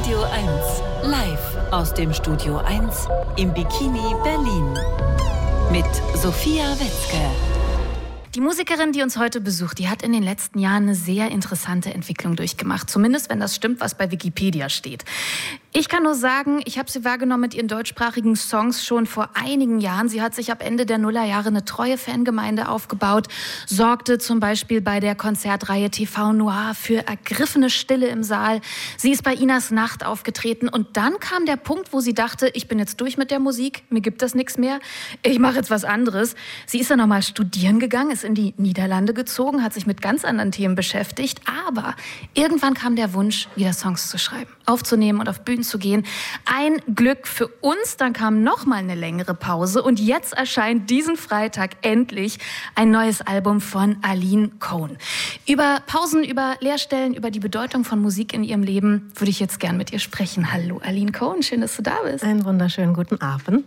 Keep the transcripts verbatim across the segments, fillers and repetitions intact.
Radio eins, live aus dem Studio eins im Bikini Berlin mit Sophia Wetzke. Die Musikerin, die uns heute besucht, die hat in den letzten Jahren eine sehr interessante Entwicklung durchgemacht. Zumindest, wenn das stimmt, was bei Wikipedia steht. Ich kann nur sagen, ich habe sie wahrgenommen mit ihren deutschsprachigen Songs schon vor einigen Jahren. Sie hat sich ab Ende der Nullerjahre eine treue Fangemeinde aufgebaut, sorgte zum Beispiel bei der Konzertreihe T V Noir für ergriffene Stille im Saal. Sie ist bei Inas Nacht aufgetreten und dann kam der Punkt, wo sie dachte, ich bin jetzt durch mit der Musik, mir gibt das nichts mehr, ich mache jetzt was anderes. Sie ist dann nochmal studieren gegangen, ist in die Niederlande gezogen, hat sich mit ganz anderen Themen beschäftigt, aber irgendwann kam der Wunsch, wieder Songs zu schreiben, aufzunehmen und auf Bühnen zu gehen. Ein Glück für uns, dann kam noch mal eine längere Pause und jetzt erscheint diesen Freitag endlich ein neues Album von Aline Cohn. Über Pausen, über Leerstellen, über die Bedeutung von Musik in ihrem Leben würde ich jetzt gern mit ihr sprechen. Hallo Aline Cohn, schön, dass du da bist. Einen wunderschönen guten Abend.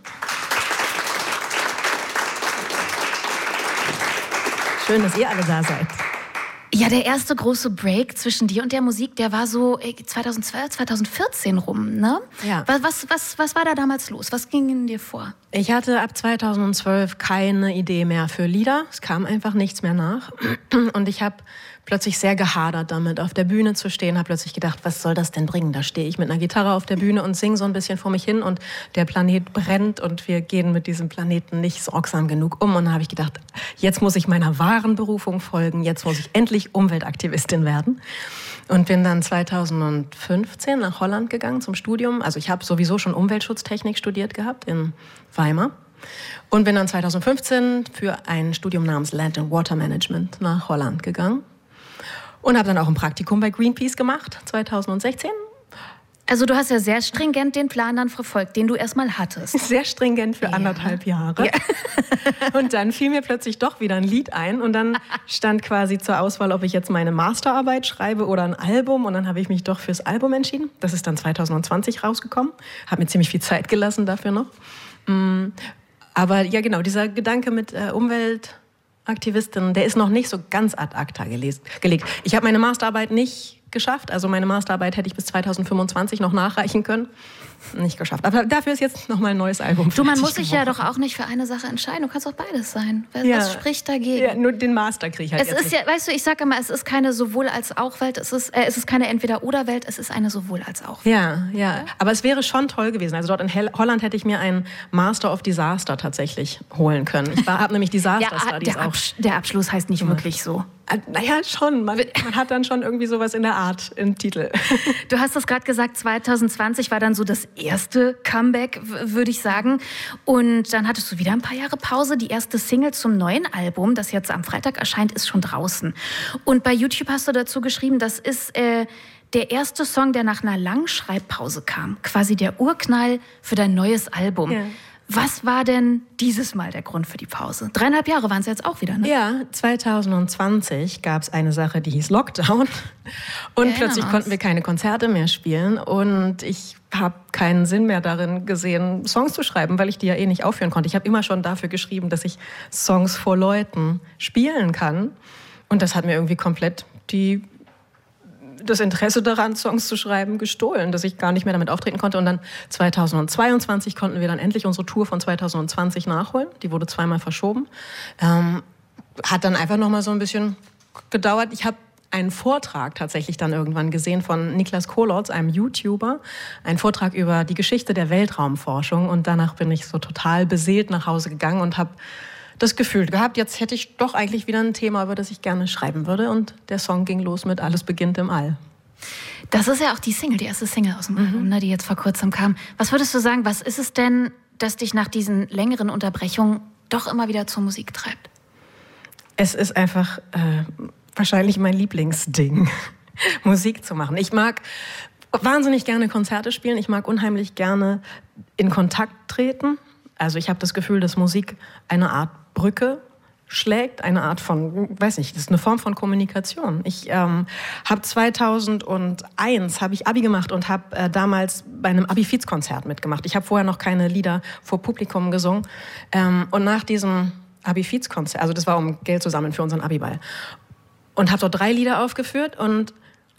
Schön, dass ihr alle da seid. Ja, der erste große Break zwischen dir und der Musik, der war so zweitausendzwölf, zweitausendvierzehn rum, ne? Ja. Was, was, was war da damals los? Was ging in dir vor? Ich hatte ab zweitausendzwölf keine Idee mehr für Lieder. Es kam einfach nichts mehr nach. Und ich habe plötzlich sehr gehadert damit, auf der Bühne zu stehen. Habe plötzlich gedacht, was soll das denn bringen? Da stehe ich mit einer Gitarre auf der Bühne und singe so ein bisschen vor mich hin und der Planet brennt und wir gehen mit diesem Planeten nicht sorgsam genug um. Und dann habe ich gedacht, jetzt muss ich meiner wahren Berufung folgen. Jetzt muss ich endlich Umweltaktivistin werden. Und bin dann zweitausendfünfzehn nach Holland gegangen zum Studium. Also ich habe sowieso schon Umweltschutztechnik studiert gehabt in Weimar. Und bin dann zweitausendfünfzehn für ein Studium namens Land and Water Management nach Holland gegangen. Und habe dann auch ein Praktikum bei Greenpeace gemacht, zweitausendsechzehn. Also du hast ja sehr stringent den Plan dann verfolgt, den du erstmal hattest. Sehr stringent für ja. anderthalb Jahre. Ja. Und dann fiel mir plötzlich doch wieder ein Lied ein. Und dann stand quasi zur Auswahl, ob ich jetzt meine Masterarbeit schreibe oder ein Album. Und dann habe ich mich doch fürs Album entschieden. Das ist dann zweitausendzwanzig rausgekommen. Habe mir ziemlich viel Zeit gelassen dafür noch. Aber ja genau, dieser Gedanke mit äh, Umweltaktivistin, der ist noch nicht so ganz ad acta gelegt. Ich habe meine Masterarbeit nicht geschafft. Also meine Masterarbeit hätte ich bis zweitausendfünfundzwanzig noch nachreichen können. Nicht geschafft. Aber dafür ist jetzt noch mal ein neues Album. Du, man muss sich ja doch auch nicht für eine Sache entscheiden. Du kannst auch beides sein. Was ja. spricht dagegen? Ja, nur den Master kriege ich halt es jetzt ist ja, weißt du, ich sage immer, es ist keine Sowohl-als-auch-Welt. Es ist, äh, es ist keine Entweder-oder-Welt. Es ist eine Sowohl-als-auch-Welt. Ja, ja. Aber es wäre schon toll gewesen. Also dort in Hel- Holland hätte ich mir einen Master of Disaster tatsächlich holen können. Ich habe nämlich Disaster ja, Studies der auch. Abs- der Abschluss heißt nicht ja. wirklich so. Naja, schon. Man, man hat dann schon irgendwie sowas in der Art im Titel. Du hast das gerade gesagt, zweitausendzwanzig war dann so das erste Comeback, w- würde ich sagen. Und dann hattest du wieder ein paar Jahre Pause. Die erste Single zum neuen Album, das jetzt am Freitag erscheint, ist schon draußen. Und bei YouTube hast du dazu geschrieben, das ist äh, der erste Song, der nach einer langen Schreibpause kam. Quasi der Urknall für dein neues Album. Ja. Was war denn dieses Mal der Grund für die Pause? Dreieinhalb Jahre waren es jetzt auch wieder, ne? Ja, zweitausendzwanzig gab es eine Sache, die hieß Lockdown. Und plötzlich was. konnten wir keine Konzerte mehr spielen. Und ich habe keinen Sinn mehr darin gesehen, Songs zu schreiben, weil ich die ja eh nicht aufführen konnte. Ich habe immer schon dafür geschrieben, dass ich Songs vor Leuten spielen kann. Und das hat mir irgendwie komplett die... das Interesse daran, Songs zu schreiben, gestohlen, dass ich gar nicht mehr damit auftreten konnte. Und dann zweitausendzweiundzwanzig konnten wir dann endlich unsere Tour von zweitausendzwanzig nachholen. Die wurde zweimal verschoben. Ähm, hat dann einfach noch mal so ein bisschen gedauert. Ich habe einen Vortrag tatsächlich dann irgendwann gesehen von Niklas Kolotz, einem YouTuber. Ein Vortrag über die Geschichte der Weltraumforschung. Und danach bin ich so total beseelt nach Hause gegangen und habe das Gefühl gehabt, jetzt hätte ich doch eigentlich wieder ein Thema, über das ich gerne schreiben würde. Und der Song ging los mit Alles beginnt im All. Das ist ja auch die Single, die erste Single aus dem mhm. Album, ne, die jetzt vor kurzem kam. Was würdest du sagen, was ist es denn, das dich nach diesen längeren Unterbrechungen doch immer wieder zur Musik treibt? Es ist einfach äh, wahrscheinlich mein Lieblingsding, Musik zu machen. Ich mag wahnsinnig gerne Konzerte spielen. Ich mag unheimlich gerne in Kontakt treten. Also ich habe das Gefühl, dass Musik eine Art Brücke schlägt, eine Art von, weiß nicht, das ist eine Form von Kommunikation. Ich ähm, habe zweitausendeins habe ich Abi gemacht und habe äh, damals bei einem Abi-Fiz-Konzert mitgemacht. Ich habe vorher noch keine Lieder vor Publikum gesungen. Ähm, und nach diesem Abi-Fiz-Konzert, also das war um Geld zu sammeln für unseren Abi-Ball, und habe dort drei Lieder aufgeführt und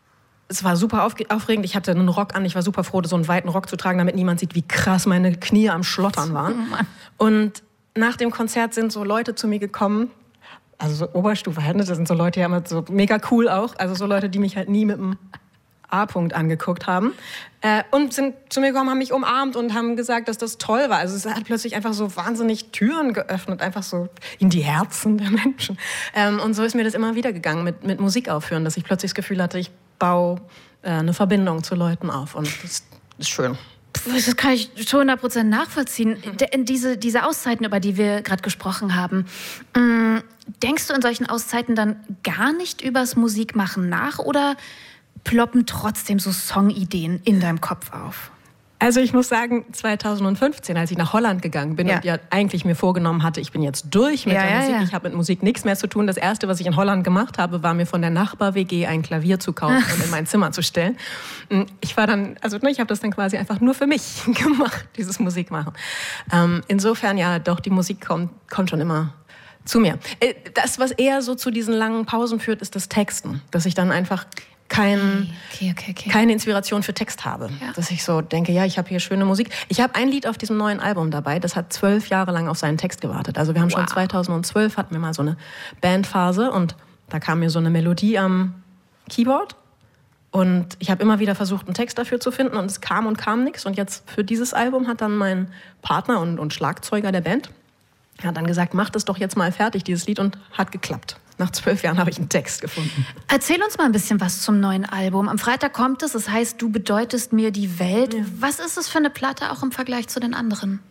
es war super aufregend. Ich hatte einen Rock an. Ich war super froh, so einen weiten Rock zu tragen, damit niemand sieht, wie krass meine Knie am Schlottern waren. Oh und nach dem Konzert sind so Leute zu mir gekommen, also so Oberstufe, das sind so Leute, die haben so mega cool auch, also so Leute, die mich halt nie mit dem A-Punkt angeguckt haben äh, und sind zu mir gekommen, haben mich umarmt und haben gesagt, dass das toll war. Also es hat plötzlich einfach so wahnsinnig Türen geöffnet, einfach so in die Herzen der Menschen. Ähm, und so ist mir das immer wieder gegangen mit, mit Musik aufhören, dass ich plötzlich das Gefühl hatte, ich baue äh, eine Verbindung zu Leuten auf und das ist schön. Das kann ich zu hundert Prozent nachvollziehen. Mhm. Diese, diese Auszeiten, über die wir gerade gesprochen haben, mh, denkst du in solchen Auszeiten dann gar nicht übers Musikmachen nach oder ploppen trotzdem so Songideen in deinem Kopf auf? Also ich muss sagen, zweitausendfünfzehn, als ich nach Holland gegangen bin ja. und ja eigentlich mir vorgenommen hatte, ich bin jetzt durch mit ja, der ja, Musik, ja. ich habe mit Musik nichts mehr zu tun. Das Erste, was ich in Holland gemacht habe, war mir von der Nachbar-W G ein Klavier zu kaufen und in mein Zimmer zu stellen. Ich war dann, also ich habe das dann quasi einfach nur für mich gemacht, dieses Musikmachen. Ähm, insofern, ja, doch, die Musik kommt, kommt schon immer zu mir. Das, was eher so zu diesen langen Pausen führt, ist das Texten, dass ich dann einfach Kein, okay, okay, okay. keine Inspiration für Text habe. Ja. Dass ich so denke, ja, ich habe hier schöne Musik. Ich habe ein Lied auf diesem neuen Album dabei, das hat zwölf Jahre lang auf seinen Text gewartet. Also wir haben wow. schon zweitausendzwölf, hatten wir mal so eine Bandphase und da kam mir so eine Melodie am Keyboard und ich habe immer wieder versucht, einen Text dafür zu finden und es kam und kam nichts. Und jetzt für dieses Album hat dann mein Partner und, und Schlagzeuger der Band hat dann gesagt, mach das doch jetzt mal fertig, dieses Lied, und hat geklappt. Nach zwölf Jahren habe ich einen Text gefunden. Erzähl uns mal ein bisschen was zum neuen Album. Am Freitag kommt es, das heißt, du bedeutest mir die Welt. Ja. Was ist es für eine Platte auch im Vergleich zu den anderen?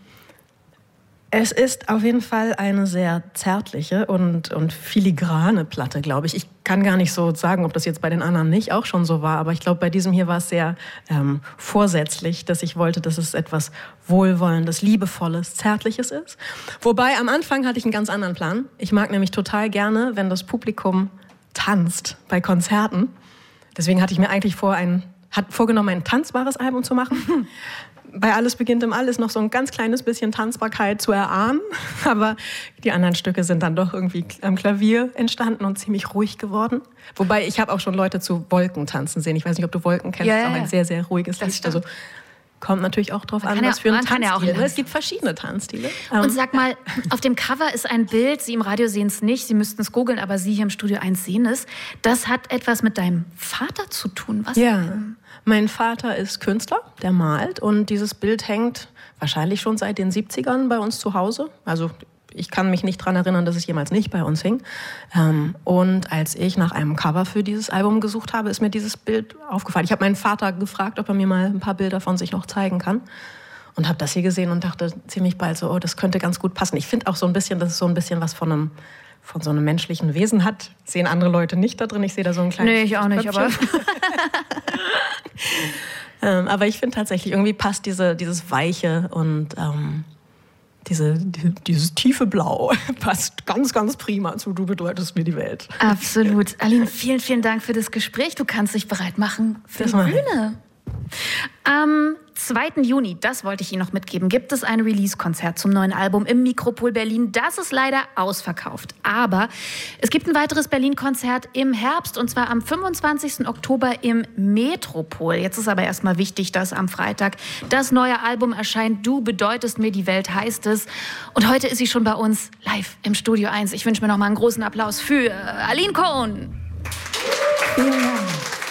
Es ist auf jeden Fall eine sehr zärtliche und, und filigrane Platte, glaube ich. Ich kann gar nicht so sagen, ob das jetzt bei den anderen nicht auch schon so war, aber ich glaube, bei diesem hier war es sehr ähm, vorsätzlich, dass ich wollte, dass es etwas Wohlwollendes, Liebevolles, Zärtliches ist. Wobei am Anfang hatte ich einen ganz anderen Plan. Ich mag nämlich total gerne, wenn das Publikum tanzt bei Konzerten. Deswegen hatte ich mir eigentlich vor, ein, hat vorgenommen, ein tanzbares Album zu machen. Bei Alles beginnt im All ist noch so ein ganz kleines bisschen Tanzbarkeit zu erahnen, aber die anderen Stücke sind dann doch irgendwie am Klavier entstanden und ziemlich ruhig geworden. Wobei, ich habe auch schon Leute zu Wolken tanzen sehen. Ich weiß nicht, ob du Wolken kennst, ja, das ist auch ja. ein sehr, sehr ruhiges Lied. Also kommt natürlich auch drauf an, ja, was für ein Tanzstil. Ja es gibt verschiedene Tanzstile. Und sag mal, auf dem Cover ist ein Bild, Sie im Radio sehen es nicht, Sie müssten es googeln, aber Sie hier im Studio eins sehen es. Das hat etwas mit deinem Vater zu tun. Was ja, denn? Mein Vater ist Künstler, der malt, und dieses Bild hängt wahrscheinlich schon seit den siebzigern bei uns zu Hause. Also ich kann mich nicht daran erinnern, dass es jemals nicht bei uns hing. Und als ich nach einem Cover für dieses Album gesucht habe, ist mir dieses Bild aufgefallen. Ich habe meinen Vater gefragt, ob er mir mal ein paar Bilder von sich noch zeigen kann. Und habe das hier gesehen und dachte ziemlich bald so, oh, das könnte ganz gut passen. Ich finde auch so ein bisschen, dass es so ein bisschen was von einem, von so einem menschlichen Wesen hat. Sehen andere Leute nicht da drin. Ich sehe da so ein kleines Nee, ich auch nicht, aber... ähm, aber ich finde tatsächlich, irgendwie passt diese, dieses Weiche und ähm, diese, die, dieses tiefe Blau passt ganz, ganz prima zu Du bedeutest mir die Welt. Absolut. Aline, vielen, vielen Dank für das Gespräch. Du kannst dich bereit machen für das die Bühne. Am zweiten Juni, das wollte ich Ihnen noch mitgeben, gibt es ein Release-Konzert zum neuen Album im Mikropol Berlin. Das ist leider ausverkauft. Aber es gibt ein weiteres Berlin-Konzert im Herbst, und zwar am fünfundzwanzigsten Oktober im Metropol. Jetzt ist aber erstmal wichtig, dass am Freitag das neue Album erscheint. Du bedeutest mir die Welt, heißt es. Und heute ist sie schon bei uns live im Studio eins. Ich wünsche mir noch mal einen großen Applaus für Aline Cohn. Vielen Dank.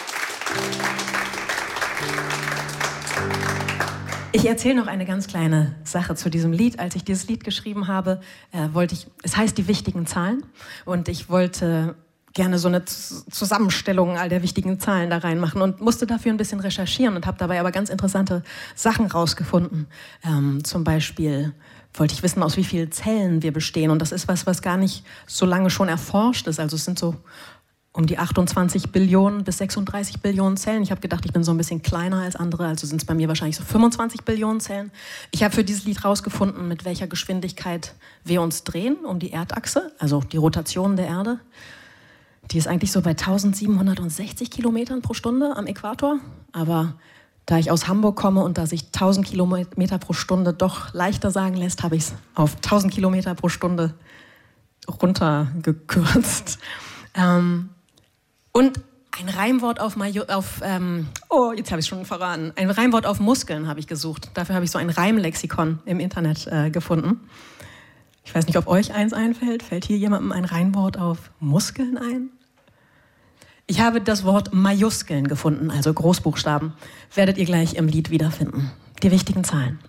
Ich erzähle noch eine ganz kleine Sache zu diesem Lied. Als ich dieses Lied geschrieben habe, äh, wollte ich, es heißt die wichtigen Zahlen, und ich wollte gerne so eine Zusammenstellung all der wichtigen Zahlen da reinmachen und musste dafür ein bisschen recherchieren und habe dabei aber ganz interessante Sachen rausgefunden. Ähm, zum Beispiel wollte ich wissen, aus wie vielen Zellen wir bestehen, und das ist was, was gar nicht so lange schon erforscht ist. Also es sind so um die achtundzwanzig Billionen bis sechsunddreißig Billionen Zellen. Ich habe gedacht, ich bin so ein bisschen kleiner als andere, also sind es bei mir wahrscheinlich so fünfundzwanzig Billionen Zellen. Ich habe für dieses Lied rausgefunden, mit welcher Geschwindigkeit wir uns drehen um die Erdachse, also die Rotation der Erde. Die ist eigentlich so bei tausendsiebenhundertsechzig Kilometern pro Stunde am Äquator. Aber da ich aus Hamburg komme und da sich tausend Kilometer pro Stunde doch leichter sagen lässt, habe ich es auf tausend Kilometer pro Stunde runtergekürzt. Ähm, Und Ein Reimwort auf, Majo, auf ähm, oh, jetzt habe ich es schon verraten. Ein Reimwort auf Muskeln habe ich gesucht. Dafür habe ich so ein Reimlexikon im Internet äh, gefunden. Ich weiß nicht, ob euch eins einfällt. Fällt hier jemandem ein Reimwort auf Muskeln ein? Ich habe das Wort Majuskeln gefunden, also Großbuchstaben. Werdet ihr gleich im Lied wiederfinden. Die wichtigen Zahlen.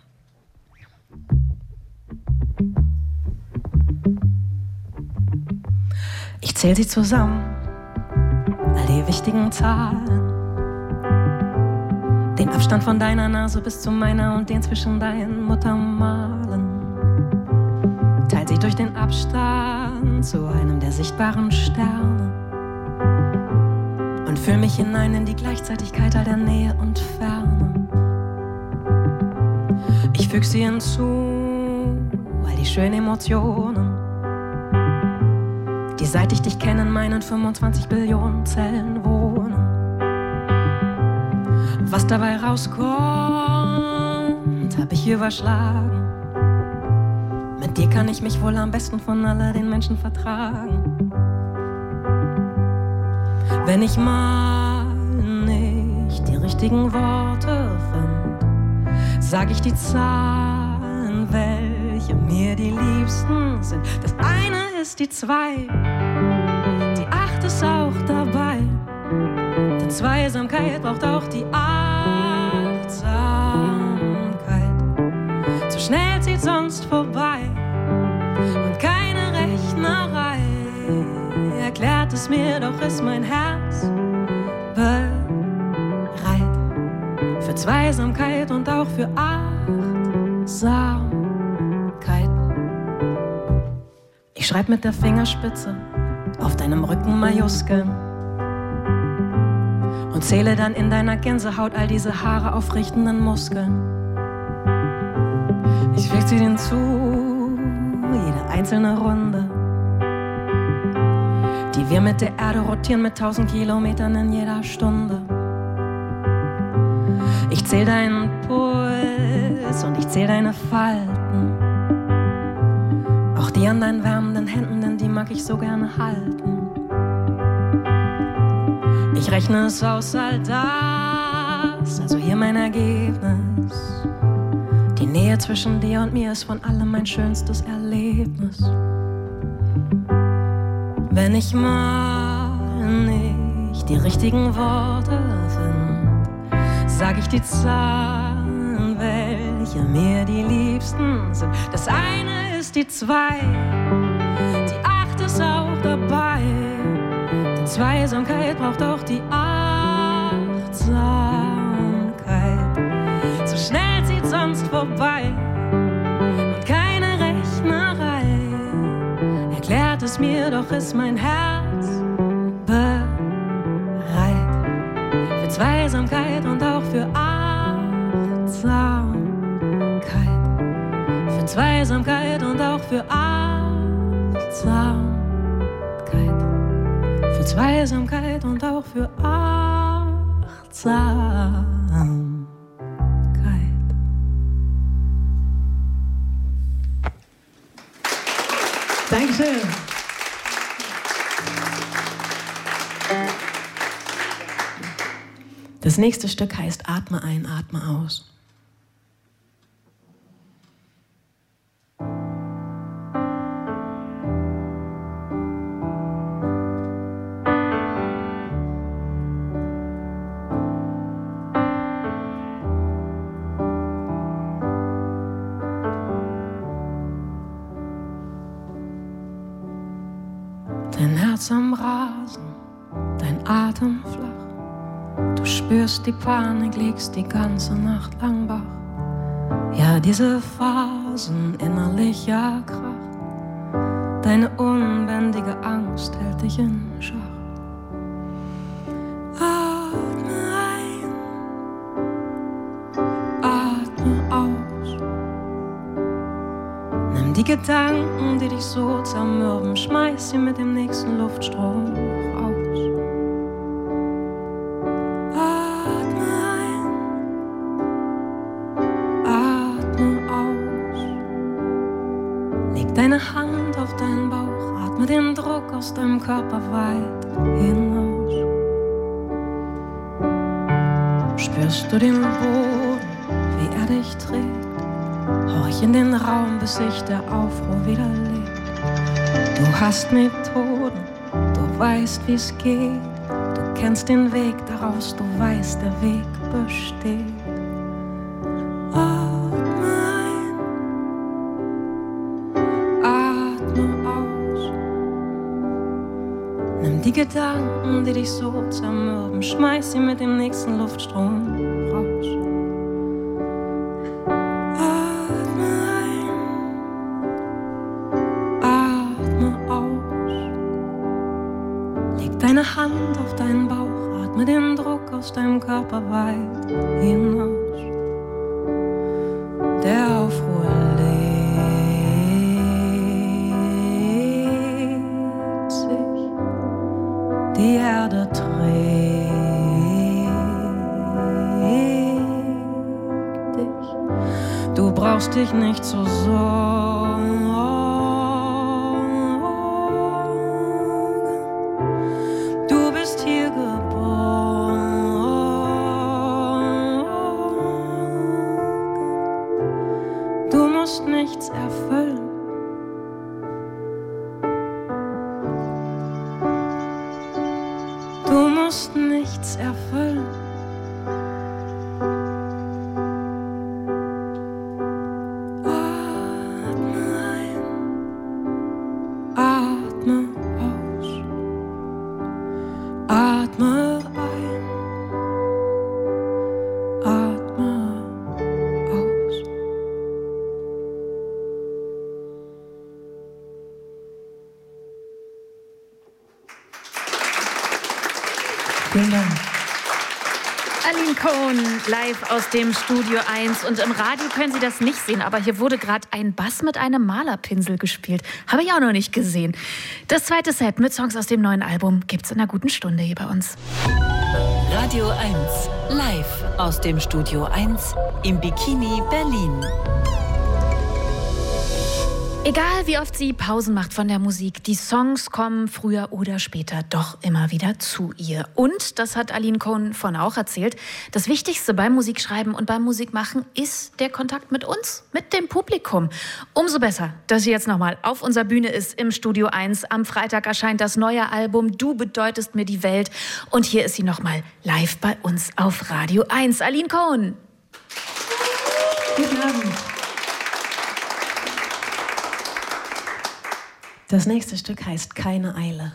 Ich zähle sie zusammen, all die wichtigen Zahlen. Den Abstand von deiner Nase bis zu meiner und den zwischen deinen Muttermalen. Teil sie durch den Abstand zu einem der sichtbaren Sterne und fühl mich hinein in die Gleichzeitigkeit all der Nähe und Ferne. Ich füg sie hinzu, all die schönen Emotionen, die seit ich dich kenne in meinen fünfundzwanzig Billionen Zellen wohnen. Was dabei rauskommt, hab ich überschlagen. Mit dir kann ich mich wohl am besten von all den Menschen vertragen. Wenn ich mal nicht die richtigen Worte find, sag ich die Zahlen, welche mir die liebsten sind. Das eine ist die zwei, die acht ist auch dabei. Denn Zweisamkeit braucht auch die Achtsamkeit. Zu schnell zieht sonst vorbei und keine Rechnerei erklärt es mir, doch ist mein Herz bereit für Zweisamkeit und auch für Achtsamkeit. Ich schreib mit der Fingerspitze auf deinem Rücken Majuskeln und zähle dann in deiner Gänsehaut all diese Haare aufrichtenden Muskeln. Ich füg sie hinzu, jede einzelne Runde, die wir mit der Erde rotieren mit tausend Kilometern in jeder Stunde. Ich zähl deinen Puls und ich zähl deine Falten, auch die an deinen wärmenden Händen, denn die mag ich so gerne halten. Ich rechne es aus, all das, also hier mein Ergebnis. Die Nähe zwischen dir und mir ist von allem mein schönstes Erlebnis. Wenn ich mal nicht die richtigen Worte finde, sag ich die Zahlen, welche mir die liebsten sind. Das eine ist die zwei, die acht ist auch dabei. Denn Zweisamkeit braucht auch die Achtsamkeit. So schnell zieht sonst vorbei und keine Rechnerei erklärt es mir, doch ist mein Herz bereit für Zweisamkeit und auch für Achtsamkeit. Für Zweisamkeit und auch für Achtsamkeit. Für Zweisamkeit und auch für Achtsamkeit. Dankeschön. Das nächste Stück heißt Atme ein, atme aus. Dein Herz am Rasen, dein Atem flach. Du spürst die Panik, liegst die ganze Nacht lang wach. Ja, diese Phasen innerlicher Krach. Deine unbändige Angst hält dich in Schach. Atme ein, atme aus. Nimm die Gedanken, die dich so zermürben, schmeiß sie mit dem nächsten Luftstrom raus. Atme ein, atme aus. Leg deine Hand auf deinen Bauch, atme den Druck aus deinem Körper weit hinaus. Spürst du den Boden, wie er dich trägt? Horch in den Raum, bis sich der Aufruhr widerlegt. Du hast Methoden, du weißt, wie's geht. Du kennst den Weg daraus, du weißt, der Weg besteht. Atme ein, atme aus. Nimm die Gedanken, die dich so zermürben, schmeiß sie mit dem nächsten Luftstrom raus. Atme ein, atme aus. Leg deine Hand auf deinen Bauch, atme den Druck aus deinem Körper weit hinaus. Der Aufruhr legt sich, die Erde trägt dich. Du brauchst dich nicht zu sorgen. Du bist hier geboren. Du musst nichts erfüllen. Du musst nichts erfüllen. Atme ein, atme aus. Atme ein, atme aus. Vielen Dank. Aline Cohen, live aus dem Studio eins. Und im Radio können Sie das nicht sehen, aber hier wurde gerade ein Bass mit einem Malerpinsel gespielt. Habe ich auch noch nicht gesehen. Das zweite Set mit Songs aus dem neuen Album gibt's in einer guten Stunde hier bei uns. Radio eins, live aus dem Studio eins im Bikini Berlin. Egal wie oft sie Pausen macht von der Musik, die Songs kommen früher oder später doch immer wieder zu ihr. Und, das hat Aline Cohen vorhin auch erzählt, das Wichtigste beim Musikschreiben und beim Musikmachen ist der Kontakt mit uns, mit dem Publikum. Umso besser, dass sie jetzt nochmal auf unserer Bühne ist im Studio eins. Am Freitag erscheint das neue Album Du bedeutest mir die Welt. Und hier ist sie nochmal live bei uns auf Radio eins. Aline Cohen. Guten Abend. Das nächste Stück heißt Keine Eile.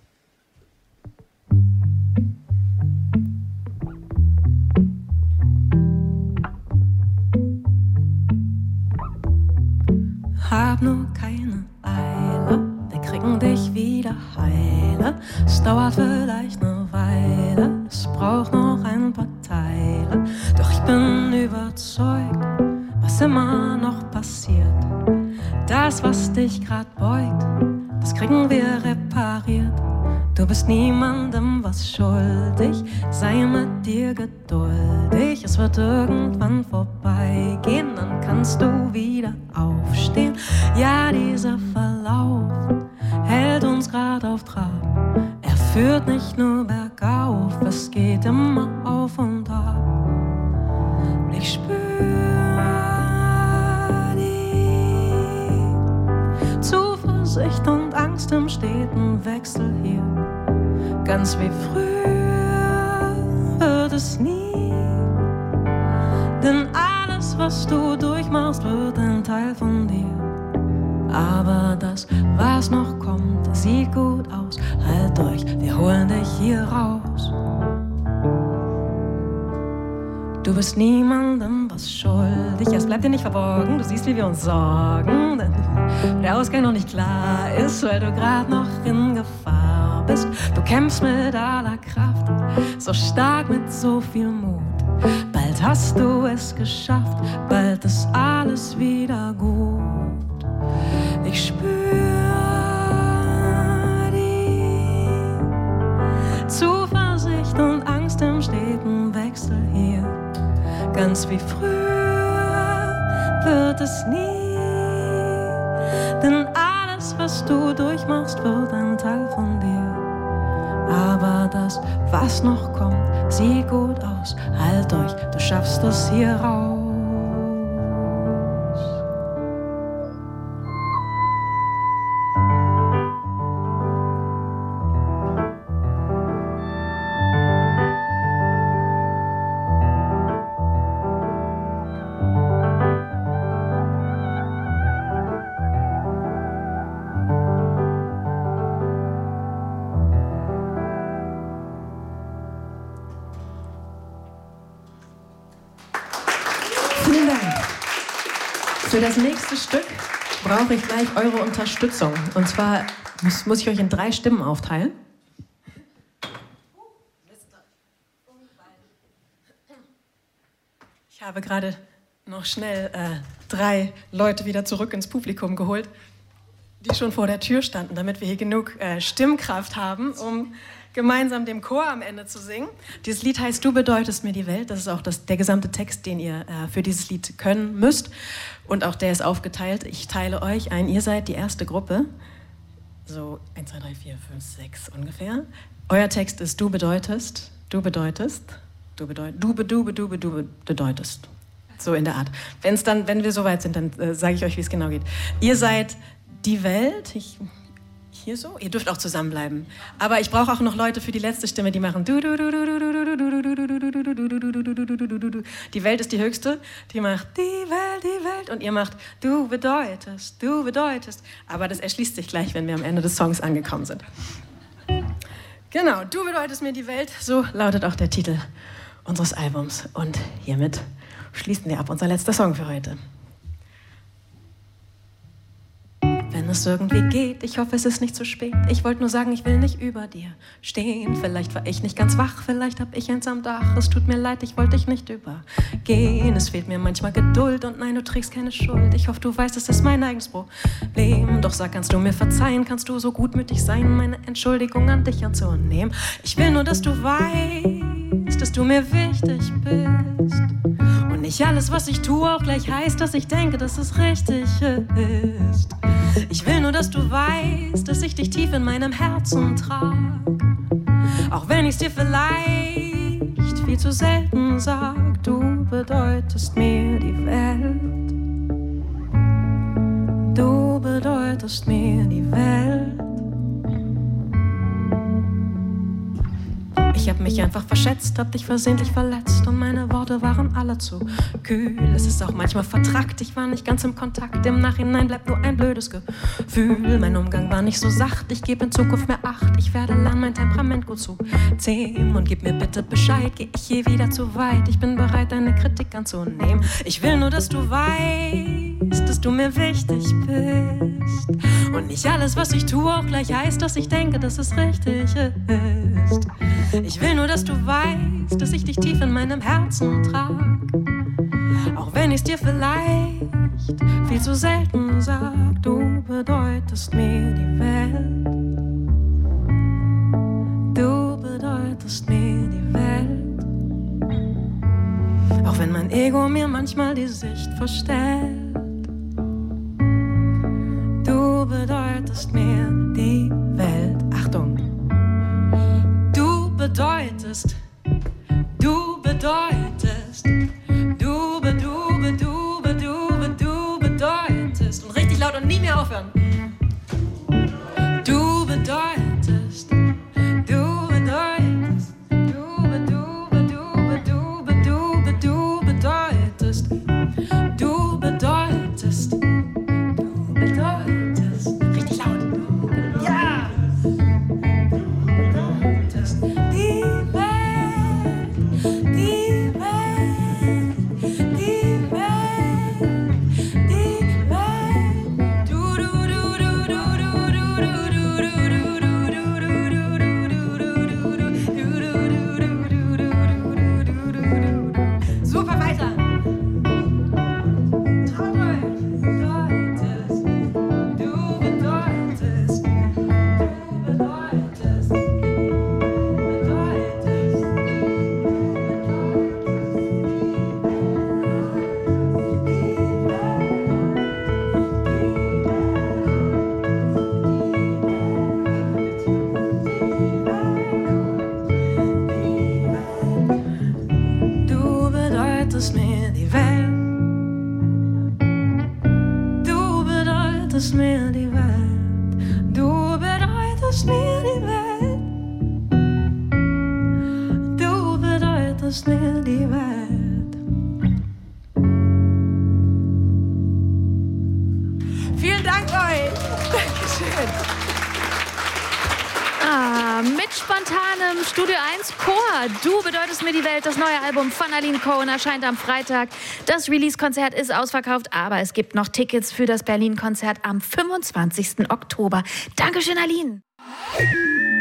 Hab nur keine Eile, wir kriegen dich wieder heile. Es dauert vielleicht eine Weile, es braucht noch ein paar Teile. Doch ich bin überzeugt, was immer noch passiert. Das, was dich grad beugt, das kriegen wir repariert. Du bist niemandem was schuldig, sei mit dir geduldig. Es wird irgendwann vorbeigehen, dann kannst du wieder aufstehen. Ja, dieser Verlauf hält uns grad auf Trab. Er führt nicht nur bergauf, es geht immer auf und ab. Ich spür Zuversicht und Angst im steten Wechsel hier. Ganz wie früher wird es nie. Denn alles, was du durchmachst, wird ein Teil von dir. Aber das, was noch kommt, sieht gut aus. Halt durch, wir holen dich hier raus. Du bist niemandem was schuldig, es bleibt dir nicht verborgen. Du siehst, wie wir uns sorgen, denn der Ausgang noch nicht klar ist, weil du grad noch in Gefahr bist. Du kämpfst mit aller Kraft, so stark mit so viel Mut. Bald hast du es geschafft, bald ist alles wieder gut. Ich spür die Zuversicht und Angst im steten Wechsel hier. Ganz wie früher wird es nie, denn alles, was du durchmachst, wird ein Teil von dir. Aber das, was noch kommt, sieht gut aus. Halt euch, du schaffst es hier raus. Vielen Dank. Für das nächste Stück brauche ich gleich eure Unterstützung. Und zwar muss, muss ich euch in drei Stimmen aufteilen. Ich habe gerade noch schnell äh, drei Leute wieder zurück ins Publikum geholt, die schon vor der Tür standen, damit wir hier genug äh, Stimmkraft haben, um gemeinsam dem Chor am Ende zu singen. Dieses Lied heißt Du bedeutest mir die Welt. Das ist auch das, der gesamte Text, den ihr äh, für dieses Lied können müsst. Und auch der ist aufgeteilt. Ich teile euch ein. Ihr seid die erste Gruppe. So eins, zwei, drei, vier, fünf, sechs ungefähr. Euer Text ist Du bedeutest, du bedeutest, du bedeutest, du, be, du, be, du, be, du bedeutest. So in der Art. Wenn's dann, wenn wir soweit sind, dann äh, sage ich euch, wie es genau geht. Ihr seid die Welt. Ich... Hier so? Ihr dürft auch zusammenbleiben. Aber ich brauche auch noch Leute für die letzte Stimme, die machen du du du du du du du du du du. Die Welt ist die höchste, die macht die Welt, die Welt und ihr macht du bedeutest, du bedeutest. Aber das erschließt sich gleich, wenn wir am Ende des Songs angekommen sind. Genau, du bedeutest mir die Welt, so lautet auch der Titel unseres Albums. Und hiermit schließen wir ab, unser letzter Song für heute. Wenn es irgendwie geht, ich hoffe, es ist nicht zu spät. Ich wollte nur sagen, ich will nicht über dir stehen. Vielleicht war ich nicht ganz wach, vielleicht hab ich eins am Dach. Es tut mir leid, ich wollte dich nicht übergehen. Es fehlt mir manchmal Geduld und nein, du trägst keine Schuld. Ich hoffe, du weißt, es ist mein eigenes Problem. Doch sag, kannst du mir verzeihen, kannst du so gutmütig sein, meine Entschuldigung an dich anzunehmen. Ich will nur, dass du weißt, dass du mir wichtig bist. Und nicht alles, was ich tue, auch gleich heißt, dass ich denke, dass es richtig ist. Ich will nur, dass du weißt, dass ich dich tief in meinem Herzen trag. Auch wenn ich's dir vielleicht viel zu selten sag, du bedeutest mir die Welt. Du bedeutest mir die Welt. Ich hab mich einfach verschätzt, hab dich versehentlich verletzt und meine Worte waren alle zu kühl. Es ist auch manchmal vertrackt, ich war nicht ganz im Kontakt. Im Nachhinein bleibt nur ein blödes Gefühl. Mein Umgang war nicht so sacht, ich gebe in Zukunft mehr Acht. Ich werde lernen, mein Temperament gut zu zähmen. Und gib mir bitte Bescheid, geh ich je wieder zu weit. Ich bin bereit, deine Kritik anzunehmen. Ich will nur, dass du weißt, dass du mir wichtig bist. Und nicht alles, was ich tue, auch gleich heißt, dass ich denke, dass es richtig ist. Ich will nur, dass du weißt, dass ich dich tief in meinem Herzen trag. Auch wenn ich's dir vielleicht viel zu selten sag, du bedeutest mir die Welt. Du bedeutest mir die Welt. Auch wenn mein Ego mir manchmal die Sicht verstellt. Du bedeutest mir die Welt. Achtung. Du bedeutest, du bedeutest, du be, du be, du be, du be, du bedeutest. Und richtig laut und nie mehr aufhören. Du bedeutest, du bedeutest, du be, du be, du be, du be, du be, du bedeutest. Du bedeutest, du bedeutest. Richtig laut. bedeutest mir die Welt. Du bedeutest mir die Welt. Du bedeutest mir die Welt. Du bedeutest mir die Welt. Vielen Dank euch. Dankeschön. Ah, mit spontanem Studio eins Chor. Du bedeutest mir die Welt. Das neue Album von Aline Cohen erscheint am Freitag. Das Release-Konzert ist ausverkauft, aber es gibt noch Tickets für das Berlin-Konzert am fünfundzwanzigsten Oktober. Dankeschön, Aline.